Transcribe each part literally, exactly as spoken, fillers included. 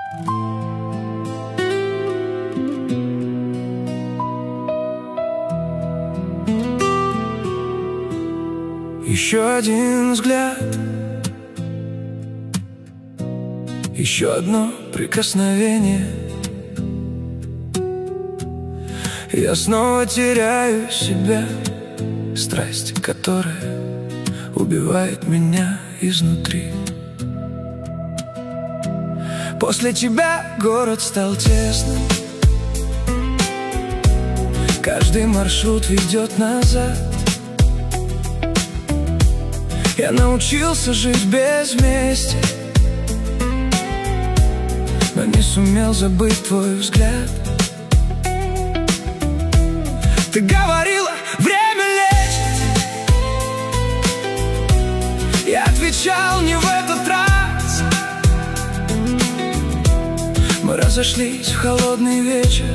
Еще один взгляд, еще одно прикосновение, я снова теряю себя. Страсть, которая убивает меня изнутри. После тебя город стал тесным, каждый маршрут ведет назад. Я научился жить без мести, но не сумел забыть твой взгляд. Ты говорила, время лечит. Я отвечал, не в этот раз. Мы разошлись в холодный вечер,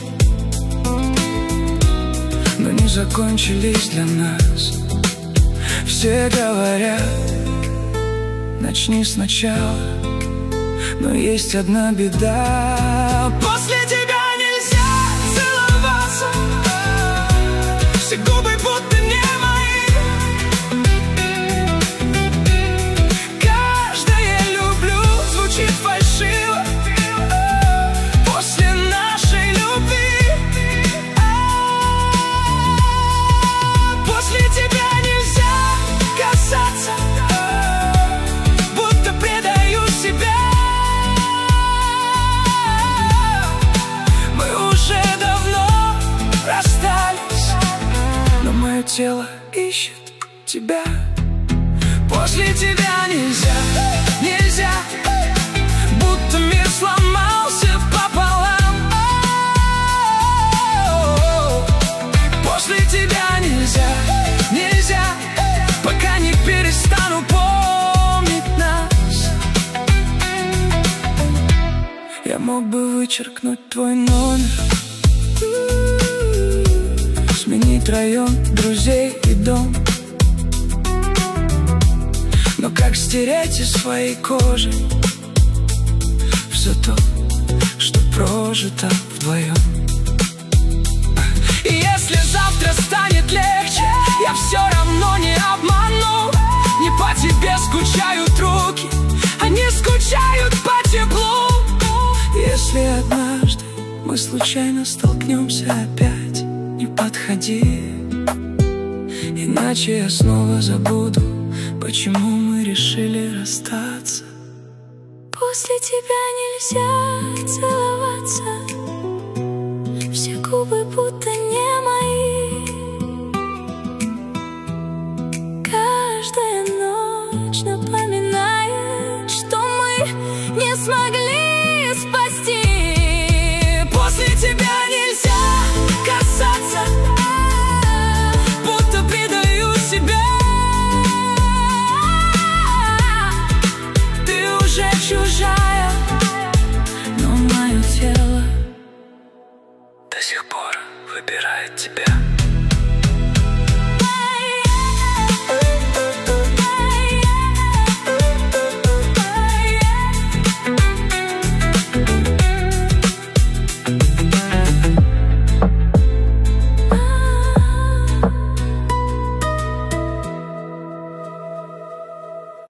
но не закончились для нас. Все говорят, начни сначала, но есть одна беда. После тебя нельзя целоваться, все губы будто не мои. Каждое люблю звучит фальшиво после нашей любви. После тебя будто предаю себя. Мы уже давно расстались, но мое тело ищет тебя. После тебя нельзя, нельзя, будто мир сломался пополам. После тебя нельзя, нельзя, пока не перестану помнить нас. Я мог бы вычеркнуть твой номер, сменить район, друзей и дом, но как стереть из своей кожи все то, что прожито вдвоем? И если завтра станет легче, я все равно не обману. Не по тебе скучают руки, они скучают по теплу. Если однажды мы случайно столкнемся опять, не подходи, иначе я снова забуду, почему мы решили расстаться. После тебя нельзя целоваться, все губы будто не мои. Каждая ночь напоминает, что мы не смогли